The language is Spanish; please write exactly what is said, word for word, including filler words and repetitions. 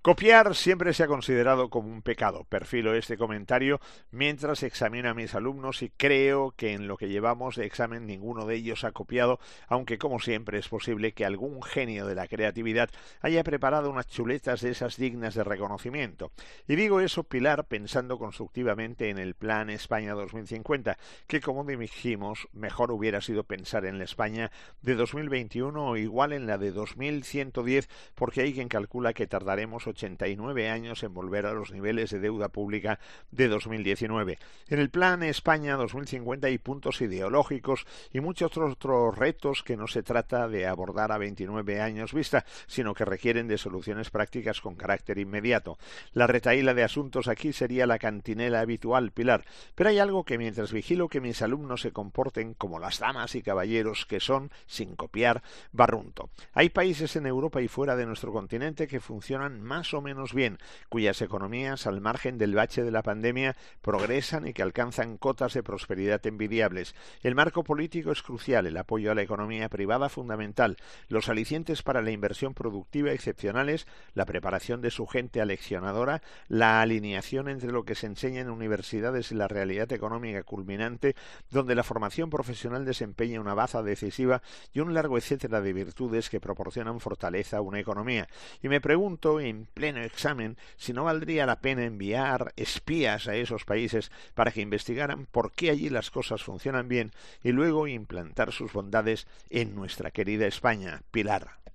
Copiar siempre se ha considerado como un pecado. Perfilo este comentario mientras examino a mis alumnos y creo que en lo que llevamos de examen ninguno de ellos ha copiado, aunque como siempre es posible que algún genio de la creatividad haya preparado unas chuletas de esas dignas de reconocimiento. Y digo eso, Pilar, pensando constructivamente en el Plan España dos mil cincuenta, que como dijimos, mejor hubiera sido pensar en la España de dos mil veintiuno o igual en la de dos mil ciento diez, porque hay quien calcula que tardaremos ochenta y nueve años en volver a los niveles de deuda pública de dos mil diecinueve. En el Plan España dos mil cincuenta hay puntos ideológicos y muchos otros retos que no se trata de abordar a veintinueve años vista, sino que requieren de soluciones prácticas con carácter inmediato. La retahíla de asuntos aquí sería la cantinela habitual, Pilar, pero hay algo que mientras vigilo que mis alumnos se comporten como las damas y caballeros que son, sin copiar, barrunto. Hay países en Europa y fuera de nuestro continente que funcionan más o menos bien, cuyas economías, al margen del bache de la pandemia, progresan y que alcanzan cotas de prosperidad envidiables. El marco político es crucial, el apoyo a la economía privada fundamental, los alicientes para la inversión productiva excepcionales, la preparación de su gente aleccionadora, la alineación entre lo que se enseña en universidades y la realidad económica culminante, donde la formación profesional desempeña una baza decisiva y un largo etcétera de virtudes que proporcionan fortaleza a una economía. Y me pregunto, en pleno examen, si no valdría la pena enviar espías a esos países para que investigaran por qué allí las cosas funcionan bien y luego implantar sus bondades en nuestra querida España. Pilar.